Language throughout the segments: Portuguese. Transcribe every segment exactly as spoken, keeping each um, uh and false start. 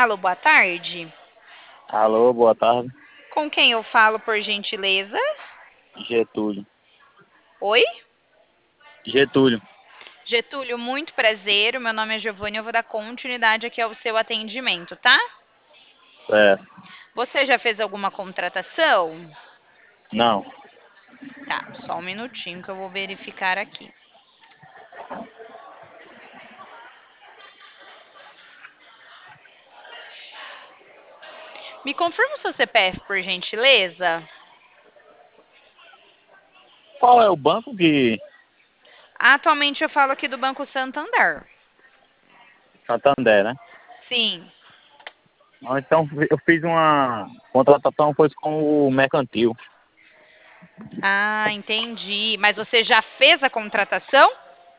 Alô, boa tarde. Alô, boa tarde. Com quem eu falo, por gentileza? Getúlio. Oi? Getúlio. Getúlio, muito prazer. O meu nome é Giovanni. Eu vou dar continuidade aqui ao seu atendimento, tá? É. Você já fez alguma contratação? Não. Tá, só um minutinho que eu vou verificar aqui. Me confirma o seu C P F, por gentileza? Qual é o banco que... Atualmente eu falo aqui do Banco Santander. Santander, né? Sim. Ah, então, eu fiz uma contratação, foi com o Mercantil. Ah, entendi. Mas você já fez a contratação?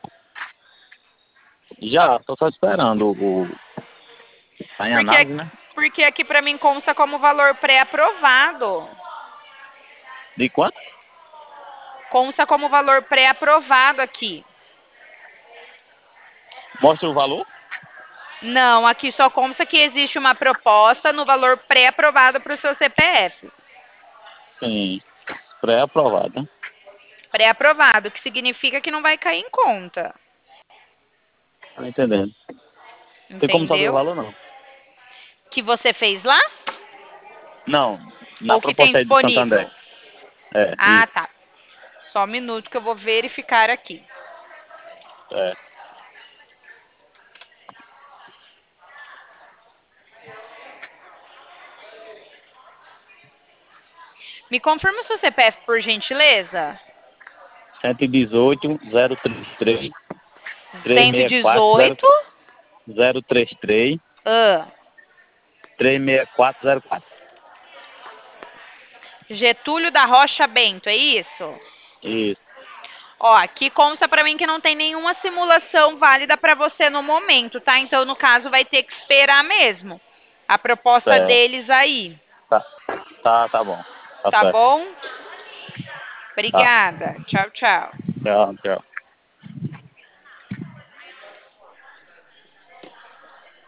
Já, tô só esperando o... Tá em Porque, análise, aqui- né? porque aqui para mim consta como valor pré-aprovado. De quanto? Consta como valor pré-aprovado aqui. Mostra o valor? Não, aqui só consta que existe uma proposta no valor pré-aprovado para o seu C P F. Sim. Pré-aprovado, né? Pré-aprovado, que significa que não vai cair em conta. Tô entendendo. Tem como saber o Entendeu? valor, não? Que você fez lá? Não. Na Ou que tem proposta aí do Santander. disponível? É, Ah, isso. tá. Só um minuto que eu vou verificar aqui. É. Me confirma o seu C P F, por gentileza? cento e dezoito, zero trinta e três, trezentos e sessenta e quatro, cento e dezoito. zero trinta e três, Ah, trezentos e sessenta e quatro, zero quatro. Getúlio da Rocha Bento, é isso? Isso. Ó, aqui consta pra mim que não tem nenhuma simulação válida pra você no momento, tá? Então, no caso, vai ter que esperar mesmo a proposta Certo. deles aí, Tá, tá, tá bom. Tá tá certo. bom? Tá. Obrigada. Tchau, tchau. Tchau, tchau.